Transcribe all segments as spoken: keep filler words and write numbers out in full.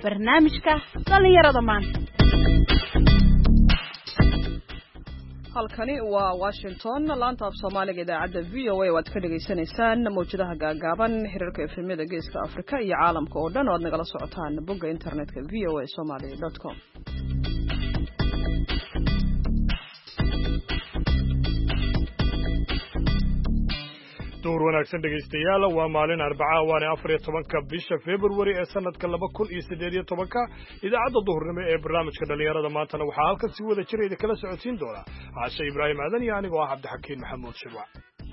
barnaamijka dhalinyarada maanta. halkani waa Washington laanta af Soomaaliga idaacadda V O A waad ka dhageysanaysaan mowjadaha gaagaaban xiriirka efemyada geeska Afrika iyo caalamka oo dhan oo aad nagala socotaan bogga internetka v o a somali dot com. door wanaagsan dhageystayaal waa maalin Arbaca waana afar iyo tobanka bisha February ee sanadka laba kun iyo siddeed iyo toban idaacadda duhurnimo ee barnaamijka dhalinyarada maantana waxaa halkan si wada jir ah kala socodsiin doona Caasha Ibraahim Aadan iyo aniga oo ah Cabdixakiin Maxamuud Shirwac.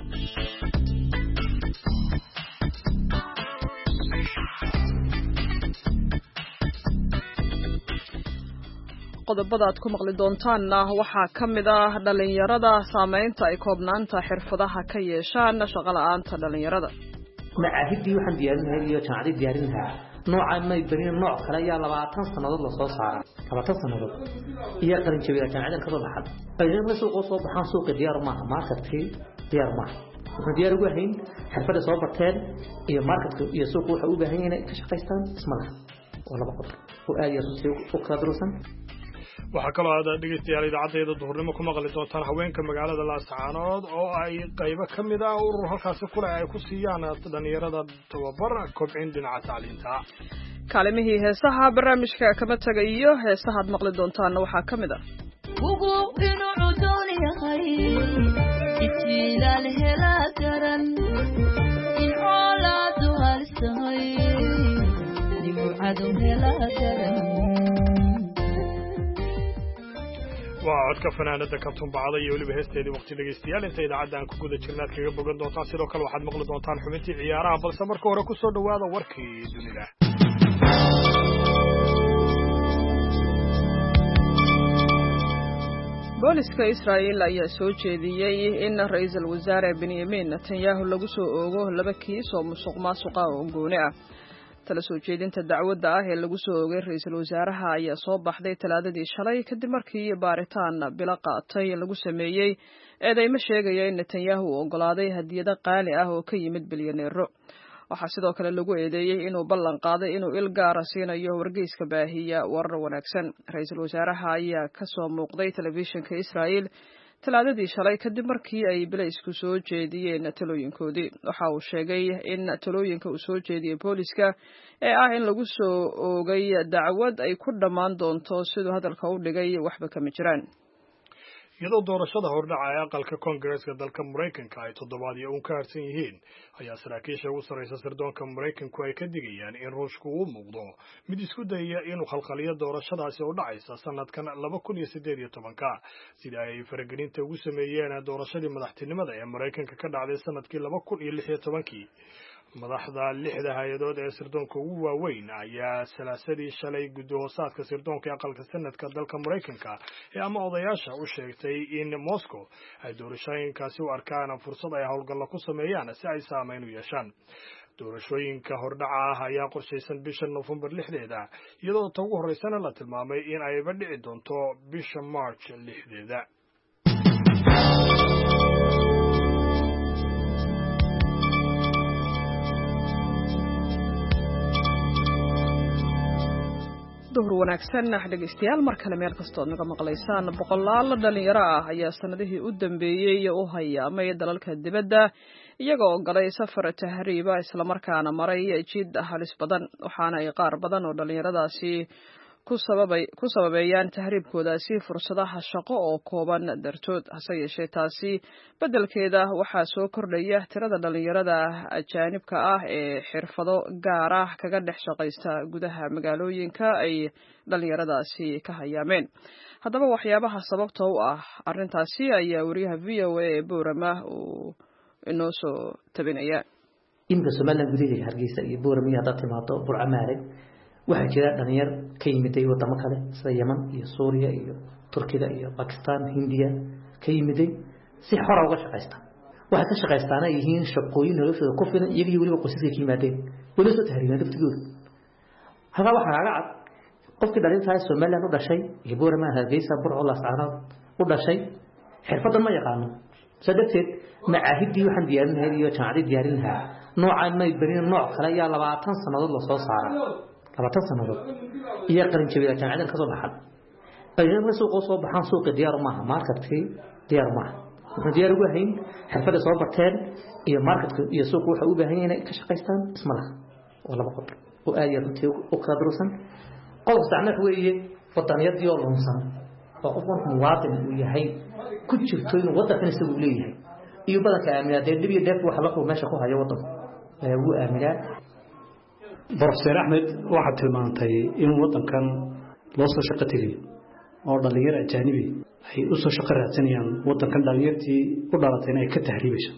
qodobada aad ku maqli doontaanna waxaa ka mid ah dhalinyarada saameynta ay koobnaanta xirfadaha ka yeeshaan shaqo la'aanta dhalinyarada. macaahidii waxaan diyaarinahay iyo jaamacadii diyaarinahay nooca may barin nooc kale ayaa labaatan sanadood la soo saaray labaatan sanadood iyo qalin jabiyada jaamacadda ka soo baxay ayna suuqa soo baxaan suuqa diyaar ma aha marketkii diyaar ma aha diyaar ugu hayn xirfada soo barteen iyo marketka iyo suuqa waxa u baahan yahay inay ka shaqeystaan ismada oo laba qodob oo aad iyo u kala durusan. waxaa kaloo aad dhegeystayaal idaacaddeeda duhurnimo ku maqli doontaan haweenka magaalada Laascaanood oo ay qaybo ka mid ah urur halkaasi kule ay ku siiyaan dhalinyarada tababar kobcin dhinaca tacliinta. kaalimihii heesaha barnaamijka kama tagayo heesaha aad maqli doontaanna waxaa ka mid ah ugu inuu doon yahay istiilaal hela garan in xoolaadu halsahay dibucadu hela garan. waa codka fanaanada Kaltuun Bacda iyo waliba heesteedii waqti dhageystayaal inta idaacadda aan ku guda jirnaad kaga bogan doontaan sidoo kale waxaad maqli doontaan xubintii ciyaaraha balse marka hore ku soo dhawaada warkii dunida. booliska Israa'iil ayaa soo jeediyay in ra'iisul wasaare Benjamin Netanyahu lagu soo oogo laba kiis oo musuqmaasuq ah oo gooni ah. tala soo jeedinta dacwadda ah ee lagu soo oogay ra'iisul wasaaraha ayaa soo baxday talaadadii shalay kadib markii baaritaan bilo qaatay lagu sameeyay eedeymo sheegaya in Netanyahu uu ogolaaday hadiyado qaali ah oo ka yimid bilyaneero. waxaa sidoo kale lagu eedeeyay inuu ballan qaaday inuu il gaara siinayo wargeyska baahiya warar wanaagsan. ra'iisul wasaaraha ayaa ka soo muuqday telefishinka Israa'iil talaadadii shalay kadib markii ay bilaysku soo jeediyeen talooyinkoodii. waxa uu sheegay in talooyinka uu soo jeediyey booliska ee ah in lagu soo oogay dacwad ay ku dhammaan doonto siduu hadalka u dhigay waxba kama jiraan. iyadoo doorashada hordhaca ee aqalka Koongareeska dalka Mareykanka ay toddobaadyo uun ka harsan yihiin ayaa saraakiisha ugu sarreysa sirdoonka Mareykanku ay ka digayaan in Ruushku uu muuqdo mid isku dayaya inuu khalkhaliyo doorashadaasi oo dhacaysa sanadkan laba kun iyo siddeed iyo toban sida ay faragelinta ugu sameeyeen doorashadii madaxtinimada ee Mareykanka ka dhacday sanadkii laba kun iyo lix iyo toban. madaxda lixda hay-adood ee sirdoonka ugu waaweyn ayaa salaasadii shalay gudahoosaadka sirdoonka aqalka sanadka dalka Mareykanka ee ama odayaasha u sheegtay in Moscow ay doorashooyinkaasi u arkaan fursad ay howlgallo ku sameeyaan si ay saameyn u yeeshaan. doorashooyinka hordhaca ah ayaa qorshaysan bisha November lixdeeda iyadoo ta ugu horeysana la tilmaamay in ayba dhici doonto bisha March lixdeeda. duhur wanaagsan dhageystayaal mar kale meel kastoo naga maqlaysaan boqolaal dhalinyaro ah ayaa sanadihii u dambeeyay u hayaamay dalalka dibadda iyagoo galay safar tahriiba isla markaana maray jid halis badan waxaana ay qaar badan oo dhalinyaradaasi ku sababay ku sababeeyaan tahriibkoodaasi fursadaha shaqo oo kooban dartood. hase yeeshee taasi beddelkeeda waxaa soo kordhaya tirada dhalinyarada ajaanibka ah ee xirfado gaar ah kaga dhex shaqaysta gudaha magaalooyinka ay dhalinyaradaasi ka hayaameen. haddaba waxyaabaha sababta u ah arrintaasi ayaa wariyaha V O A ee Boorama uu inoo soo tabinaya. inta Soomaaliland gudaheeda Hargeysa iyo Boorama hadda timaado Burcamaare waxaa jira dhalinyar ka yimiday wadamo kale sida Yemen iyo Suuriya iyo Turkiga iyo Pakistan Hindiya ka yimiday si xor uga shaqeysta. waxa ka shaqeystaan ay yihiin shaqooyin noloshooda ku filan iyaga iyo waliba qoysaska ka yimaadeen wala soo tahriibeen daftigooda. hada waxa laga cad qofkii dhalinta Soomaaliland u dhashay iyo Boorama Hargeysa Burco Laascaanood u dhashay xirfadan ma yaqaano sadafteed macaahidii waxaan diyaarinahay iyo jaamacadii diyaarinahay nooca may barin nooc kale ayaa labaatan sanadood la soo saaray labaatan sanadood iyo qalin jabiyay jaamacadda ka soo baxay qalinka suuqa soo baxan suuqa diyaar ma aha marketkii diyaar ma aha wuxuu diyaar ugu hayn xirfada soo barteen iyo marketka iyo suuqa waxa uu baahan yahay ka shaqeystaan isma laha oo laba qodob oo aad iyo runtii u kala durusan qodob saacna weeye wadaniyadii oo lunsan oo qof markuu muwaadin uu yahay ku jirto inuu wadanka isagu leeyahay iyo badanka aaminada dib iyo dheef waxa la kulmo meesha ku hayo wadan ee uu aaminaa Professor Ahmed waxa tilmaantay in wadankan loo soo shaqo tagay oo dhalinyaro ajnabi ay u soo shaqo raadsanayaan wadankan dhalinyartii u dhalatay inay ka tahriibasho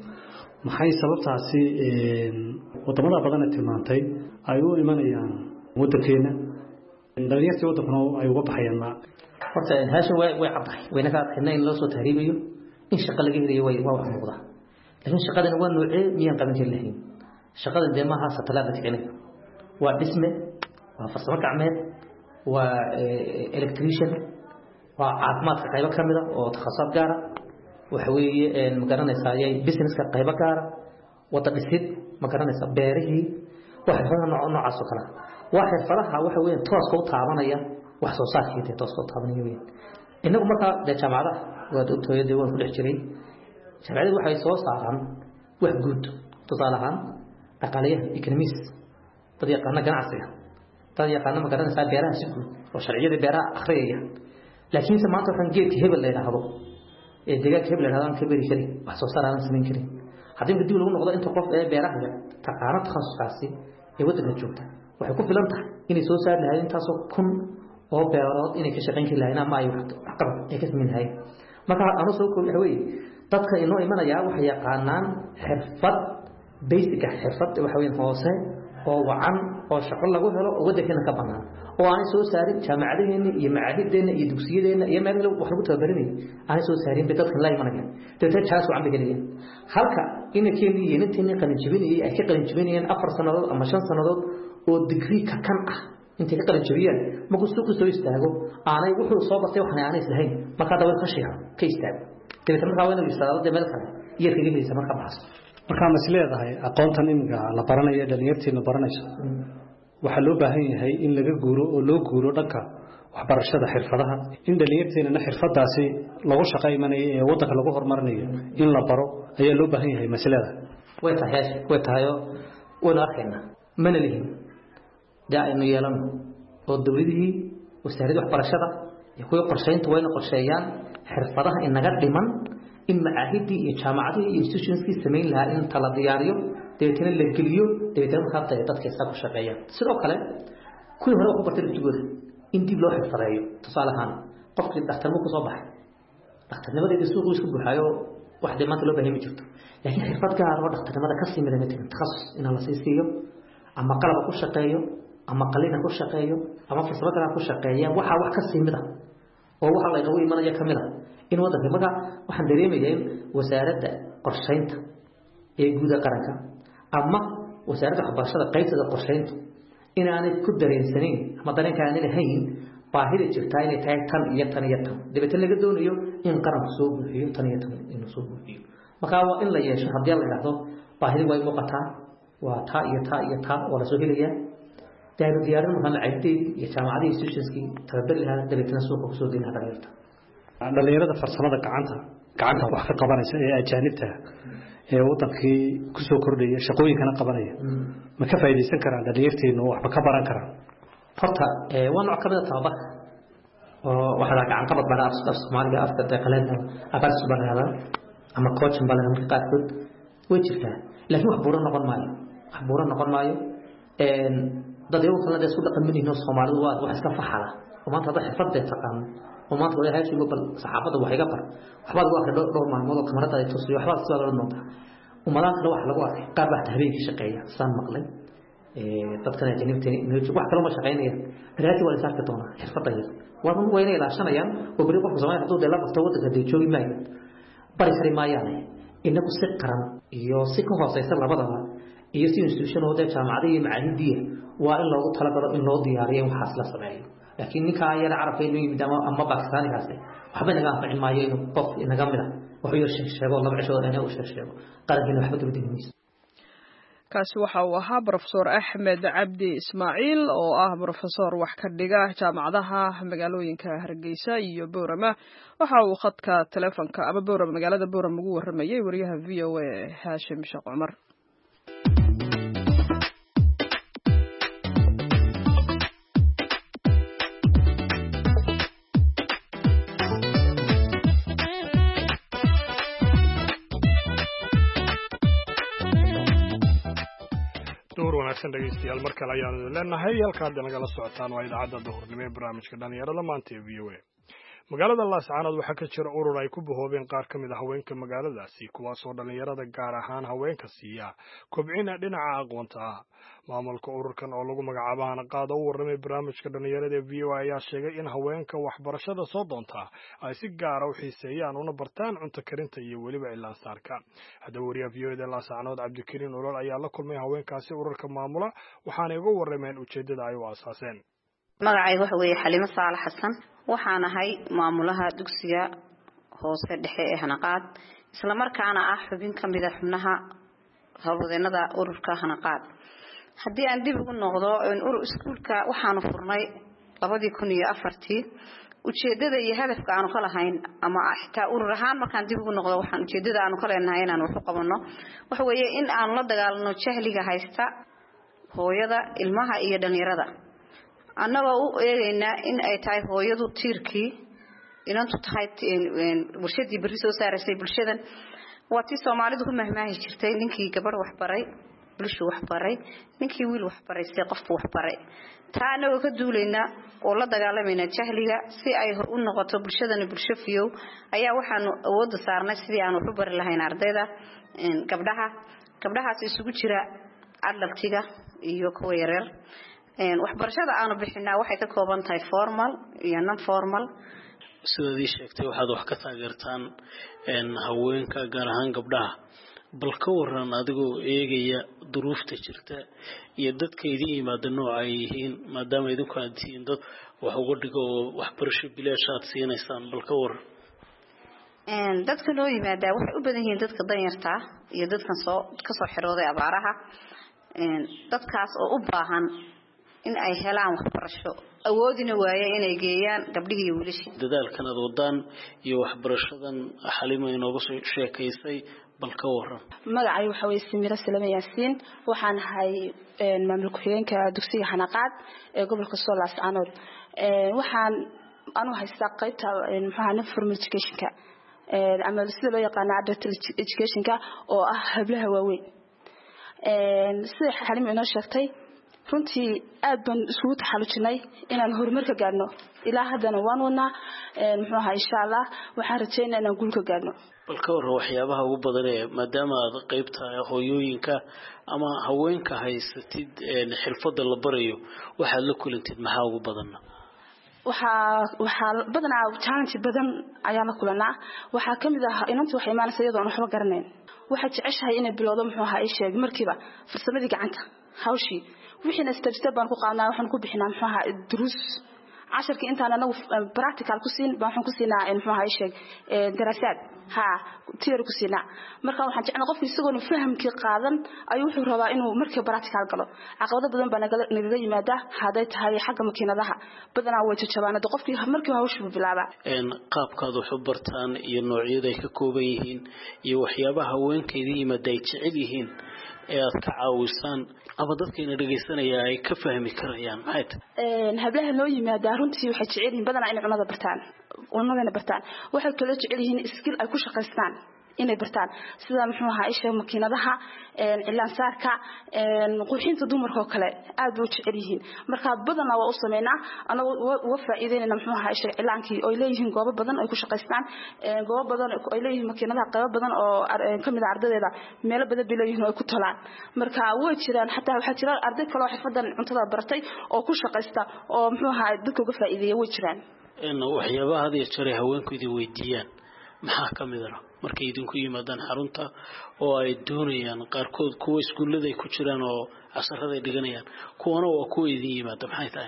maxay sababtaasi een wadamada badan ee tilmaantay ay u imanayaan wadankeena dhalinyartii wadankan ay uga baxayaan ma horta haasha way way cabay wayna ka adkaynaa in loo soo tahriibayo in shaqo laga helayo way waa wax muuqda laakiin shaqadan waa noocee miyaan qaban karin lahayn shaqadan deemaha satalaada kicina waa dhisme waa farsamo gacmeed waa electrician waa caafimaadka qaybo kamid ah oo takhasusad gaar ah waxa weeye ma garanaysaa ay businesska qaybo gaar ah wada dhisid ma garanaysaa beerihii waxa xirfadaha nooc noocaas oo kale waa xirfadaha waxa weeye toos ku taabanaya wax soo saarkiisa toos ku taabanaya weeye inagu marka jaamacadaha waa doctorate waan ku dhex jiray jaamacadaha waxay soo saaraan wax guud tusaale ahaan aqaaliyaha economics dad yaqaan ganacsiga dad yaqaan ma garanaysaa beeraha si guud oo sharciyada beeraha akhriyaya laakiin maanta waxaan geedka hebel la yiraahdo ee deegaanka hebel la yiraahdo ka bari karin wax soo saar aan sameyn karin haddii dib lagu noqdo inta qof ee beeraha taqaana takhasuskaasi ee wadanka joogta waxay ku filan tahay inay soo saar lahayn intaas oo kun oo beerood inay ka shaqeyn karaan ama ay wax qabad ay ka sameyn lahayn marka aanu soo koobi way dadka inoo imanaya waxay yaqaanaan xirfad basic xirfad waxa weyn hoose oo wacan oo shaqo lagu helo oo wadankeena ka banaan oo aan soo saarin jaamacadaheena iyo macaahiddeena iyo dugsiyadeena iyo meel wax lagu tababarinay aan soo saarin dadka la imanaya dadka taas wacan bigeliyeen halka in keenii iyo intii qalin jabinayay ay ka qalin jabinayeen afar sanadood ama shan sanadood oo degree ka kan ah intii ka qalin jabiyeen ma ku suuq soo istaago aanay wuxuu soo bartay waxna aanay islahayn marka dawal ka sheego ka istaago dadka markaa wayna istaago meel kale iyo tigilisa marka baas marka masleedahay aqoontan imga la baranayo dhalinyarteena baranayso waxa loo baahan yahay in laga guuro oo loo guuro dhanka waxbarashada xirfadaha in dhalinyarteena xirfadaasi lagu shaqeeyanayo ee wadanka lagu hormarinayo in la baro ayaa loo baahan yahay masleeda way tahay way tahay wada arkayna mana lihin daa'ima yeelan oo dawladii wasaaradda waxbarashada iyo kuwa qorsheynta wayna qorsheeyaan xirfadaha inaga dhiman in macaahidii iyo jaamacadii iyo institutionskii sameyn lahaa in tala diyaariyo deetana la geliyo deetana qaabta dadka isaga ku shaqeeyaan sidoo kale kuwii hore ku bartay dugsiga in dib loo xirfadeeyo tusaale ahaan qofkii dhakhtarku ku soo baxay dhakhtarnimadii suuq isku buuxayo wax dhimaanta loo baahan jirto laakiin xirfad gaar ah oo dhakhtarnimada ka simida mid takhasus in la siiyo ama qalab ku shaqeeyo ama qalina ku shaqeeyo ama farsamo gaar ku shaqeeyo waxa wax ka simida oo waxa la inagu imanaya kamida in wadanka marka waxaan dareemayaa wasaaradda qorsheynta ee guud qaranka ama wasaaradda waxbarashada qaybta qorsheynta in aanay ku dareensanin ama dareenka aanay lahayn baahida jirta inay tahay tan iyo tan iyo tan dibadda laga doonayo in qaranku soo buuxiyo tan iyo tan inuu soo buuxiyo marka waa in la yeesho haddii la yiraahdo baahida way muuqataa waa taa iyo taa iyo taa oo la soo helaya daawo diyaarin marka la caydey iyo jaamacadaha institutionskii tababar lahaa dibadda suuqa ku soo deynaa dhalinyarta dhalinyarada farsamada gacanta gacanta wax ka qabanaysa ee ajaanibta ee wadankii ku soo kordhaya shaqooyinkana qabanaya ma ka faa'iideysan karaan dhalinyarteenu waxba ka baran karaan horta ee waa nooc kamid ah tababarka oo waxa la gacan qabad baraas Soomaaliga afka deeqaleeda afar subarada ama coaching balan marka qaadkood way jirtaa laakiin wax buuran noqon maayo wax buuran noqon maayo een dad ay u kala isku dhaqan midina Soomaalidu waa wax iska faxala oo maanta dad xirfad taqaan oo maanta way hayso bal saxaafada wax iga bar waxba lagu akhriyo dhowr maalmood oo kamarada ay tusiyo waxba soo galan doonta ummadaan kale wax lagu arkay qaar baa habeenkii shaqeeya san maqlay ee dadkan ajnabiga inuu wax kale ma shaqeynaya raati wala saarka doona xirfadayda waa run weyna ilaashanayaan oo bari qof Soomaali haduu dheela qabto wadada ay joogi maayo bari kari maayaan inagu si qaran iyo si ka hooseysa labadaba iyo si institution oo jaamacada iyo macaahidii waa in loogu talagalo in loo diyaariyo waxa la sameeyo laakiin ninka ay arafay inuu yimid ama Pakistan kaasay waxba naga anfacin maayo inuu qof inaga mid ah wuxuu yar sheego laba cisho inuu u sheego qarankiina waxba dawladdiisa kaasi waxa uu ahaa Professor Axmed Cabdi Ismaaciil oo ah professor wax ka dhiga jaamacadaha magaalooyinka Hargeysa iyo Boorama waxa uu khadka telefoonka ama Boorama magaalada Boorama ugu waramayay wariyaha V O A Hashim Sheekh Cumar. dhegeystayaal mar kale ayaan leenahay halkaad nagala socotaan waa idaacadda duhurnimo ee barnaamijka dhalinyarada maanta ee V O A. magaalada Laascaanood waxaa ka jira urur ay ku bahoobeen qaar ka mid ah haweenka magaaladaasi kuwaasoo dhalinyarada gaar ahaan haweenka siiya kobcina dhinaca aqoonta ah. maamulka ururkan oo lagu magacaabo Hanaqaad oo u warramay barnaamijka dhalinyarada ee V O A ayaa sheegay in haweenka waxbarashada soo doonta ay si gaar ah u xiiseeyaan una bartaan cunto karinta iyo weliba ilaan saarka. haddaba wariyaha V O A Laascaanood Cabdikariin Olol ayaa la kulmay haweenkaasi ururka maamula waxaana uga warrameen ujeedada ay u aasaaseen. magacaygu waxa weeye Xalimo Saalax Xasan waxaan ahay maamulaha dugsiga hoose dhexe ee Hanaqaad isla markaana ah xubin ka mid ah xubnaha haweenada ururka Hanaqaad. haddii aan dib ugu noqdo in urur iskuulka waxaanu furnay labadii kun iyo afartii ujeedada iyo hadafka aanu ka lahayn ama xitaa urur ahaan markaan dib ugu noqdo waxaan ujeedada aanu ka leenahay inaan wax u qabano waxa weeye in aan la dagaalano jahliga haysta hooyada ilmaha iyo dhalinyarada annagoo u eegaynaa in ay tahay hooyadu tiirkii inantu tahay bulshadii bari soo saaraysay bulshadan waa tii Soomaalidu ku mahmaahi jirtay ninkii gabadh wax baray bulsho wax baray ninkii wiil wax baray si qof wax baray taana oo ka duulayna oo la dagaalamayna jahliga si ay u noqoto bulshadan bulsho fiyow ayaa waxaanu awood saarnay sidii aan wax u bari lahayn ardayda gabdhaha gabdhahaas isugu jira adaltiga iyo kuwa yaryar waxbarashada aanu bixinaa waxay ka kooban tahay formal iyo non formal. sidoo sheegtay waxaad wax ka taageertaan in haweenka gaar ahaan gabdhaha bal ka waran adigoo eegaya duruufta jirta iyo dadka idin yimaada nooc ay yihiin maadaama idinku aad tihiin dad wax uga dhigo waxbarasho bilaash aad siinaysaan bal ka waran. een dadka noo yimaada waxay u badan yihiin dadka danyarta iyo dadkan soo ka soo xirooday abaaraha een dadkaas oo u baahan in ay helaan waxbarasho awoodina waaye inay geeyaan gabdhihii iyo wiilashii. dadaalkan aad wadaan iyo waxbarashadan Xalimo inooga soo sheekaysay bal ka waran. magacay waxa weeye Simira Salame Yaasiin waxaan ahay een maamul ku xigeenka dugsiga Hanaqaad ee gobolka Sool Laascaanood. ee waxaan anu haystaa qaybta maxaa formal education-ka ee ama sida loo yaqaan adult education-ka oo ah hablaha waaweyn. ee sida Xalimo inoo sheegtay runtii aad baan isugu taxalujinay inaan horumar ka gaarno ilaa haddana waan wadnaa ee muxuu ahaa insha Allah waxaan rajaynaynaa inaan guul ka gaarno. bal ka waran waxyaabaha ugu badan ee maadaama aad qaybta hooyooyinka ama haweenka haysatid ee xirfadda la barayo waxaad la kulantid maxaa ugu badan. waxa waxa badanaa challenge badan ayaa la kulanaa waxa kamid ah inantu waxay imaanaysaa iyadoo aan waxba garanayn waxa jeceshahay inay bilowdo muxuu ahaa ay sheeg markiiba farsamadii gacanta hawshii wixina step step baan ku qaadnaa waxaan ku bixinaa muxuu ahaa duruus casharkii intaan anagu practical ku siin baan waxaan ku siinaa muxuu ahaa ay sheeg ee daraasad ha theory ku siinaa marka waxaan jeclaa qofkii isagoo fahamkii qaadan ayuu wuxuu rabaa inuu markii practical galo caqabado badan baa naga naga yimaada haday tahay xagga makiinadaha badanaa way jajabaanada qofkii markii hawshu bilaaba een qaabkaad wax u bartaan iyo noocyada ay ka kooban yihiin iyo waxyaabaha haweenkeedii yimaada ay jecel yihiin ee aad ka caawisaan ama dadkeena dhageysanaya ay ka fahmi karayaan maxay tahay een hablaha loo yimaada runtii waxay jecel yihiin badanaa inay cunada bartaan cunada bartaan waxay kale jecel yihiin skill ay ku shaqeystaan inay bartaan sida muxuu ahaa isha makiinadaha een cilaan saarka een qurxinta dumarka oo kale aad u jecel yihiin marka badanaa waa u sameeynaa anagu waa faa'iideynaa muxuu ahaa isha cilaankii oo leeyihiin goobo badan ay ku shaqeystaan een goobo badan ay leeyihiin makiinadaha qayb badan oo kamid ah ardaydeeda meelo badan bay leeyihiin oo ay ku talaan marka way jiraan xataa waxa jira arday kale oo xirfadan cuntada baratay oo ku shaqeysta oo muxuu ahaa dadka uga faa'iideeyay way jiraan een waxyaabaha hada jaray haweenku idin weydiiyaan maxaa kamid ah markay idinku yimaadaan xarunta oo ay doonayaan qaarkood kuwa iskuulada ay ku jiraan oo casharada ay dhiganayaan kuwana waa kuwa idin yimaada maxay tahay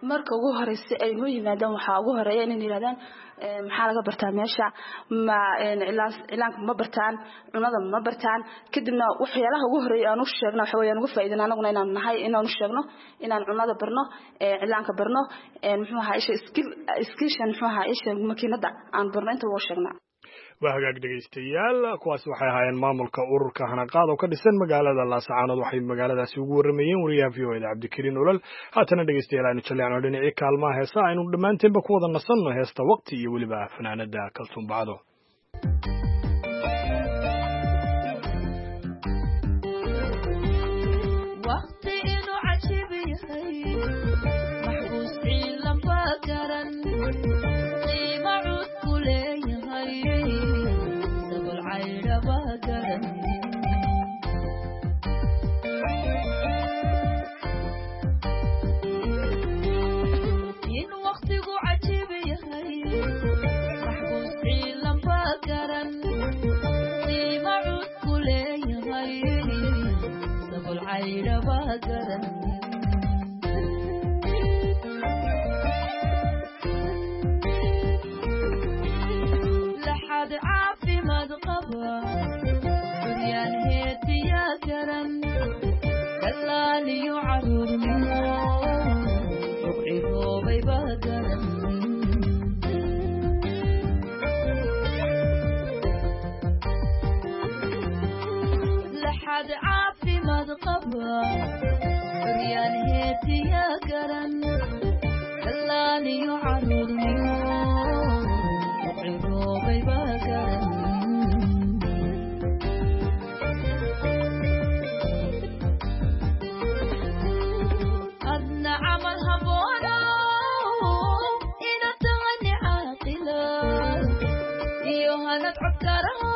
marka ugu horeysa ay noo yimaadaan waxa ugu horeeya inay yiraahdaan maxaa laga bartaa meesha ma cilaanka ma bartaan cunada ma bartaan kadibna waxyaalaha ugu horeeya aan u sheegno waxa weeyaan ugu faa'iideyna anaguna inaan nahay inaan u sheegno inaan cunada barno cilaanka barno muxuu ahaa isha skill skillshan muxuu ahaa isha makiinada aan barno inta uu sheegnaa waa hagaag dhegaystayaal kuwaas waxay ahaayeen maamulka ururka hanaqaad oo ka dhisan magaalada Laascaanood waxay magaaladaasi ugu waramayeen wariyaha V O A Cabdikariin Olol haatana dhegaystayaal aynu jaleecno dhinacii kaalmaha heesaha aynu dhammaanteedba ku wada nasanno heesta waqti iyo weliba fanaanada Kaltuun Bacdo waqti inuu cajib yahay maxbuus ciilan bakaran qiimo cud ku leeyahay sabal cayra bakaran in waqtigu cajib yahay maxbuus ciilan bakaran qiimo cud ku leeyahay sabal cayra bakaran لحد عافي مذقبة بريان هيتي يا كرم كلاني يعرض منه ربعي روبي بكرم لحد عافي مذقبة بريان هيتي يا كرم كلاني يعرض منه روبي بكرم أدنى عمل هبونا إن تغني عاقلا إيوها ندعو كرام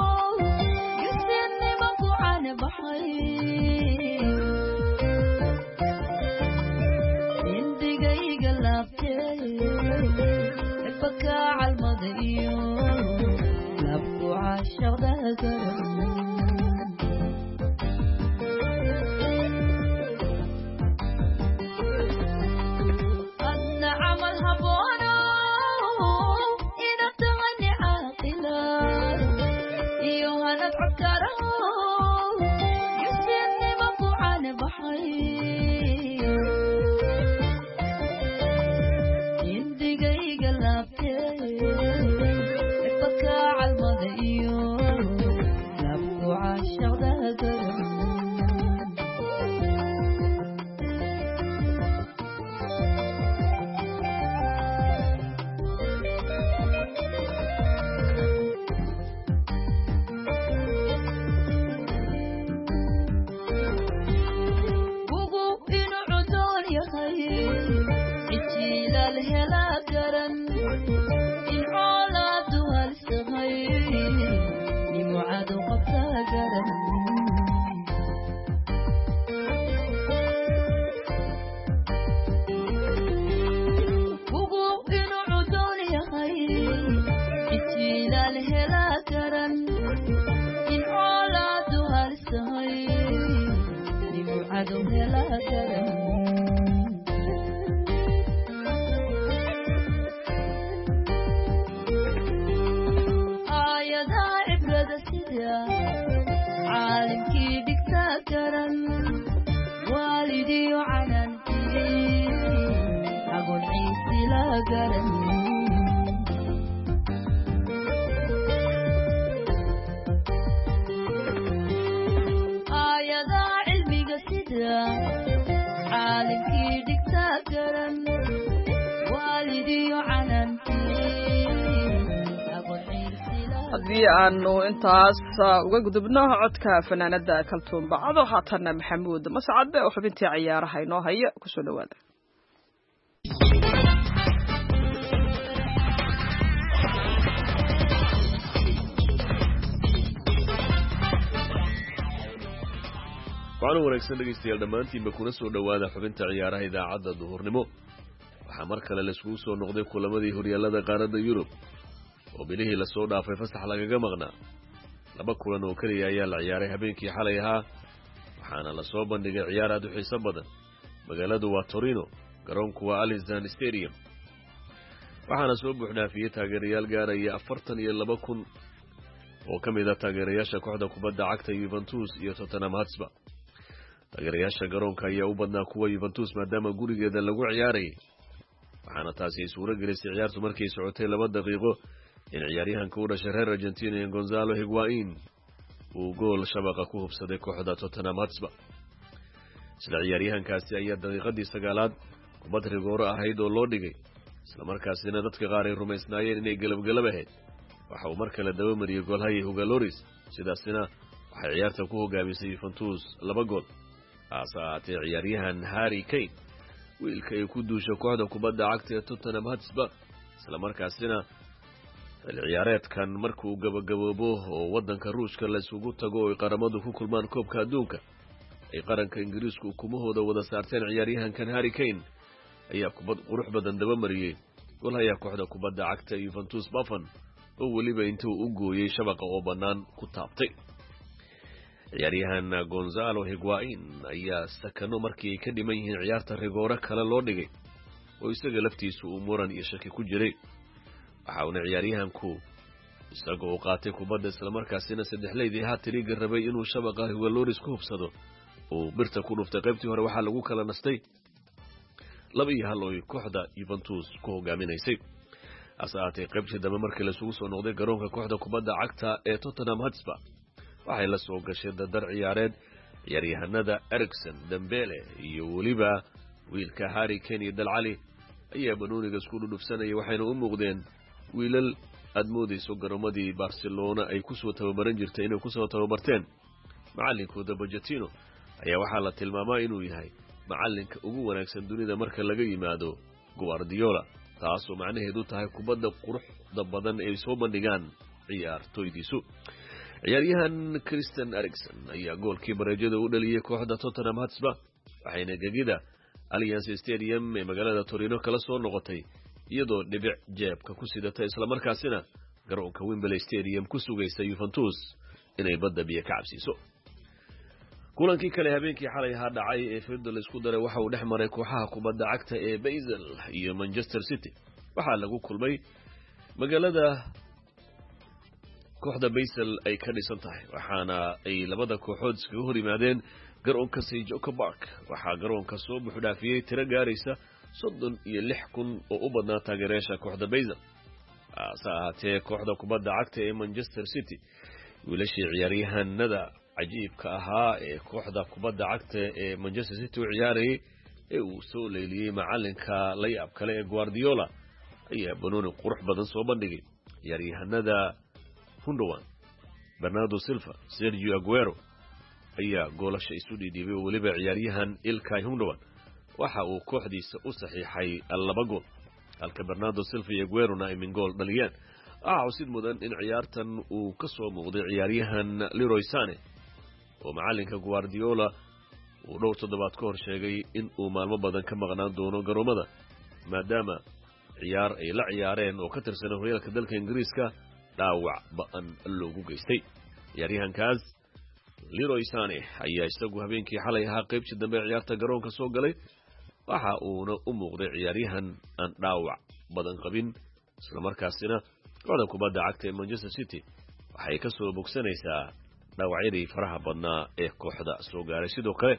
يسيني مقوعان بحير إن دقايق اللابتين بكى على المضيون لبوا عالشغ ذكرنا أدنى عمل هبونا إن تغني عاقلا إيوها ندعو كرام يسيني مقوعان بحير haddii aanu intaas uga gudubno codka fanaanada Kaltuun Bacdo haatana Maxamuud Mascad oo xubintii ciyaaraha inoo haya ku soo dhawaada waxaan wanaagsan dhegeystayaal dhammaantiinba kuna soo dhawaada xubinta ciyaaraha idaacadda duhurnimo waxaa mar kale la isugu soo noqday kulamadii horyaalada qaaradda Yurub oo bilihii la soo dhaafay fasax lagaga maqnaa laba kulan oo kaliya ayaa la ciyaaray habeenkii xalay ahaa waxaana la soo bandhigay ciyaar aad u xiiso badan magaaladu waa Torino garoonku waa alizan stadium waxaana soo buuxdhaafiyey taageerayaal gaaraya afartan iyo laba kun oo ka mid a taageerayaasha kooxda kubadda cagta Juventus iyo Tottenham Hotspur taageerayaasha garoonka ayaa u badnaa kuwa Juventus maadaama gurigeeda lagu ciyaarayay waxaana taasi suuro gelisay ciyaartu markay socotay laba daqiiqo in ciyaaryahanka u dhashay reer Argentina Gonzalo Higuain uu gool shabaqa ku hubsaday kooxda Tottenham Hotspur sida ciyaaryahankaasi ayaa daqiiqadii sagaalaad kubad rigooro ahayd oo loo dhigay isla markaasina dadka qaar ay rumaysnaayeen inay galab-galab ahayd waxa uu mar kale daba mariyay goolhaye Hugo Lloris sidaasina waxay ciyaarta ku hogaamisay Juventus laba gool aasaatay ciyaaryahan Harry Kane wiilka ay ku duushay kooxda kubadda cagta ee Tottenham Hotspur isla markaasina ciyaareedkan markuu gabagaboobo oo wadanka Ruushka la isugu tago oo qaramadu ku kulmaan koobka adduunka ay qaranka Ingiriisku kumahooda wada saarteen ciyaaryahankan Harry Kane ayaa kubad qurux badan daba mariyay goolhayaha kooxda kubadda cagta Juventus Buffon oo waliba intuu u gooyay shabaqa oo banaan ku taabtay ciyaaryahan Gonzalo Higuain ayaa sakano markii ay ka dhiman yihiin ciyaarta rigooro kale loo dhigay oo isaga laftiisu uu muran iyo shaki ku jiray waxa uu ciyaaryahanku isaga oo qaatay kubadda isla markaasina saddexleydii hat-trick rabay inuu shabaqa Hugo Lloris ku hubsado oo birta ku dhuftay qaybtii hore waxa lagu kala nastay laba iyo hal oo kooxda Juventus ku hogaaminaysay asaatay qaybtii dambe markii la isugu soo noqday garoonka kooxda kubadda cagta ee Tottenham Hotspur waxay la soo gashay dadar ciyaareed ciyaaryahanada Eriksen Dembele iyo waliba wiilka Harry Kane iyo Dalcali ayaa banooniga isku dhufsanayay waxayna u muuqdeen wiilal admoodayso garoomadii Barcelona ay ku soo tababaran jirtay inay ku soo tababarteen macallinkooda Pochettino ayaa waxaa la tilmaamaa inuu yahay macallinka ugu wanaagsan dunida marka laga yimaado Guardiola taasoo macnaheedu tahay kubadda quruxda badan ay soo bandhigaan ciyaartoydiisu ciyaaryahan Christian Eriksen ayaa goolkii bareejada u dhaliyay kooxda Tottenham Hotspur waxayna gegida Allianz Stadium ee magaalada Torino kala soo noqotay iyadoo dhibic jeebka ku sidatay isla markaasina garoonka Wembley Stadium ku sugaysa Juventus inay badda biyo ka cabsiiso kulankii kale habeenkii xalay ahaa dhacay ee Ferdinand isku daray waxa uu dhex maray kooxaha kubadda cagta ee Basel iyo Manchester City waxa lagu kulmay magaalada kooxda Basel ay ka dhisan tahay waxaana ay labada kooxood iskaga hor yimaadeen garoonka Selhurst Park waxa garoonka soo buuxdhaafiyay tiro gaaraysa soddon iyo lix kun oo u badnaa taageerayaasha kooxda Basel asaatee kooxda kubadda cagta ee Manchester City wiilashii ciyaaryahanada cajiibka ahaa ee kooxda kubadda cagta ee Manchester City u ciyaarayay ee uu soo leeliyay macalinka la yaab kale ee Guardiola ayaa banooni qurux badan soo bandhigay ciyaaryahanada Gundogan Bernardo Silva Sergio Aguero ayaa goolasha isu dhiibay oo waliba ciyaaryahan Ilkay Gundogan waxa uu kooxdiisa u saxiixay laba gool halka Bernardo Silva iyo Aguero ay min gool dhaliyeen ah usid mudan in ciyaartan uu ka soo muuqday ciyaaryahan Leroy Sane oo macalinka Guardiola uu dhowr toddobaad ka hor sheegay in uu maalmo badan ka maqnaan doono garoomada maadaama ciyaar ay la ciyaareen oo ka tirsan horyaalka dalka Ingiriiska dhaawac ba'an loogu geystay ciyaaryahankaas Leroy Sane ayaa isagu habeenkii xalay ahaa qaybtii dambe ciyaarta garoonka soo galay waxa uuna u muuqday ciyaaryahan aan dhaawac badan qabin isla markaasina kooxda kubadda cagta ee Manchester City waxay ka soo bogsanaysaa dhaawacyadii faraha badnaa ee kooxda soo gaaray sidoo kale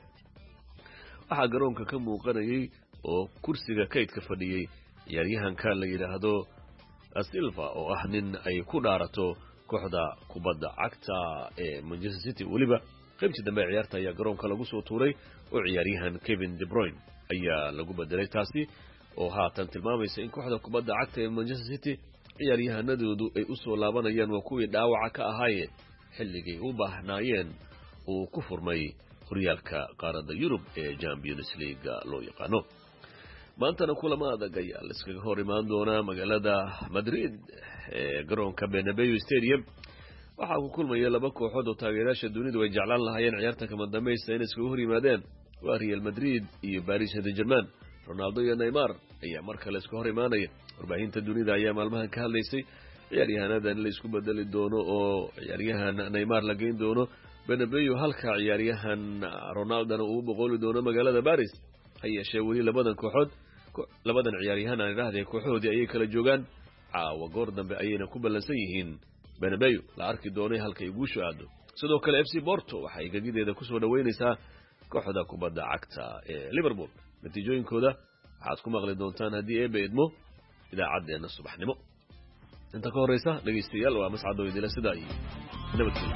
waxa garoonka ka muuqanayay oo kursiga kaydka fadhiyay ciyaaryahanka la yiraahdo Silva oo ah nin ay ku dhaarato kooxda kubadda cagta ee Manchester City waliba qaybtii dambe ciyaarta ayaa garoonka lagu soo tuuray oo ciyaaryahan Kevin De Bruyne ayaa lagu bedelay taasi oo haatan tilmaamaysa in kooxda kubadda cagta ee Manchester City ciyaaryahanadoodu ay u soo laabanayaan waa kuwii dhaawaca ka ahaayeen xilligii u baahnaayeen uu ku furmay horyaalka qaaradda Yurub ee Champions League loo yaqaano maantana kulamo adag ayaa la iskaga hor imaan doonaa magaalada Madrid ee garoonka Bernabeu Stadium waxa uu kulmaya laba kooxood oo taageerayaasha dunidu ay jeclaan lahaayeen ciyaarta kama dambaysta in iskaga hor yimaadeen waa Real Madrid iyo Paris Saint-Germain Ronaldo iyo Neymar ayaa mar kale iska hor imaanaya warbaahinta dunida ayaa maalmahan ka hadlaysay ciyaaryahanada la isku bedeli doono oo ciyaaryahan Neymar la geyn doono Bernabeu halka ciyaaryahan Ronaldo uu boqoli doono magaalada Paris hay'ashee wali labadan kooxood labadan ciyaaryahan aan idhaahdee kooxoodii ayay kala joogaan caawa goor dambe ayayna ku ballansan yihiin Bernabeu la arki doonay halka ay guushu aado sidoo kale F C Porto waxay gagideeda ku soo dhaweynaysaa kooxda kubadda cagta ee Liverpool natiijooyinkooda waxaad ku maqli doontaan haddii ay beedmo idaacadeena subaxnimo inta ka horeysa dhageystayaal waa mascado idila sida ay nabadgelyo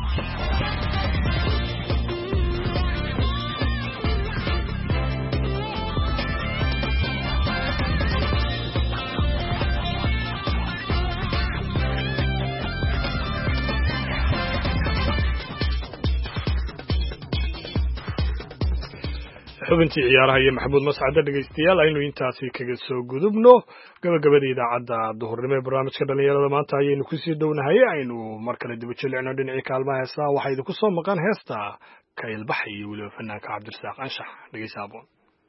xubintii ciyaaraha iyo maxamuud mascade dhegeystayaal aynu intaasi kaga soo gudubno gabagabada idaacadda duhurnimo ee barnaamijka dhalinyarada maanta ayaynu kusii dhownahay aynu mar kale dib u jilicno dhinacii kaalmaha heesaa waxaa idinku soo maqan heesta ka ilbaxay iyo weliba fanaanka cabdirasaaq anshax dhegeysa aboon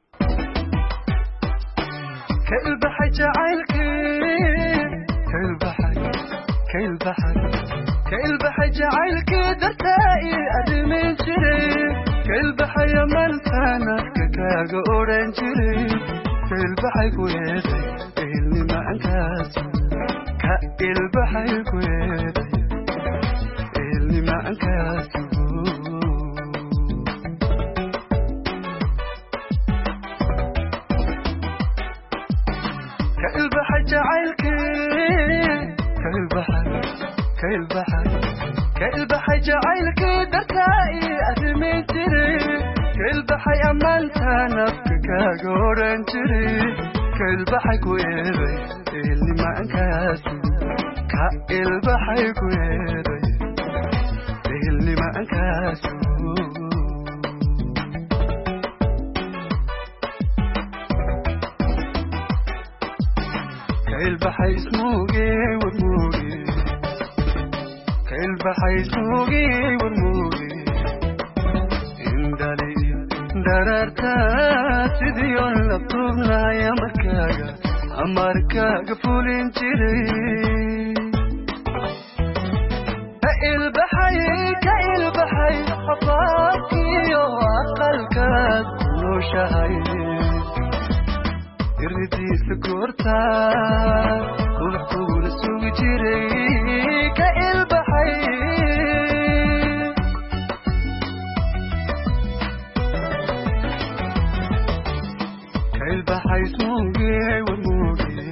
ka ilbaxay jacaylkii ka ilbaxay ka ilbaxay ka ilbaxay jacaylkii dartay arrimin jiray كالبحي من كانك كاغا أورنجري كالبحي كويدي إلي ما أنكاسو كالبحي كويدي إلي ما أنكاسو كالبحي جعلك كالبحي كالبحي كالبحي جعلك دكاي أرمي جري كالبحي أمانتا نفكك أقورن جري كالبحي كويري اللي ما أنكاسو كالبحي كويري اللي ما أنكاسو كالبحي اسموكي وموكي كالبحي سوقي والموقي اندالي درارتا سيديون لطوبنا يا مركاقا أماركاقا فولين جري كالبحي كالبحي حفاكي وعقلكا كلو شهي يردي سكورتا كل طول سوق جري كالبحي كالبحي سوقي والموقي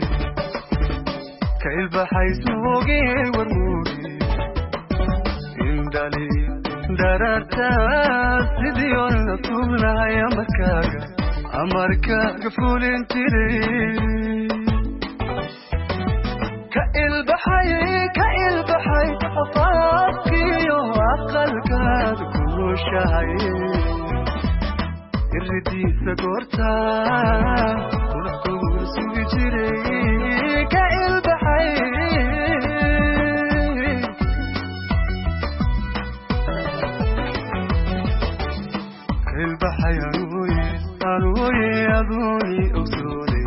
كالبحي سوقي والموقي اندالي درارتا سيديون لطولنا يا مركاقا أمركاقا فولين تري كالبحي كالبحي أفاقي وعقلك كل شيء الردي سقورتا ونقول سوجري كالبحي كالبحي أنوي أنوي أذوني أصولي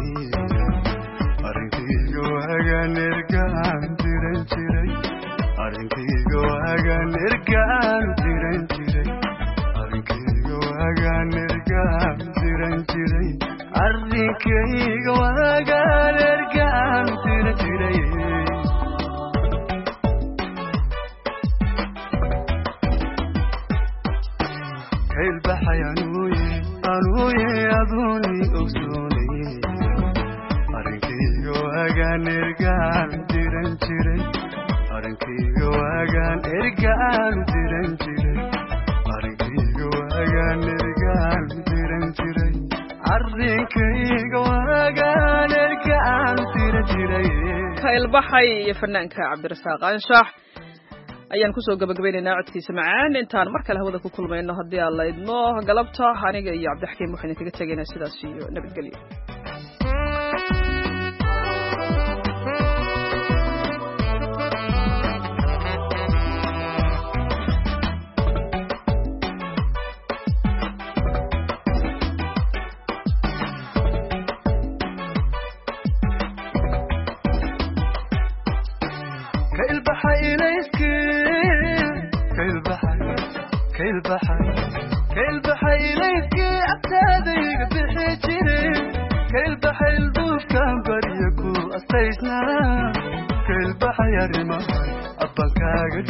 أرنكيجواغا نرجان تيرن تيرن أرنكيجواغا نرجان تيرن تيرن أرنكيجواغا نرجان تيرن تيرن أرنكيجواغا نرجان تيرن تيرن كالبحي أنوي أنوي أظني أصولي أرنكيجواغا نرجان تيرن تيرن أرنكيجواغا نرجان تيرن تيرن أرنكيجواغا نرجان تيرن تيرن أرنكيجواغا نرجان تيرن تيرن كالبحي فنانك cabdirasaaq anshax ayaan kusoo gabagabaynaynaa codkiisa macaan intaan mar kale hawada ku kulmayno haddii aan la idmo galabta aniga iyo cabdixakiim waxaynu kaga tegaynaa sidaas iyo nabadgelyo كالبحي ليسكي كالبحي كالبحي كالبحي ليسكي أبتدي بحجري كالبحي حلبوف كان بريكو أستيسنا كل بحير ما أبقى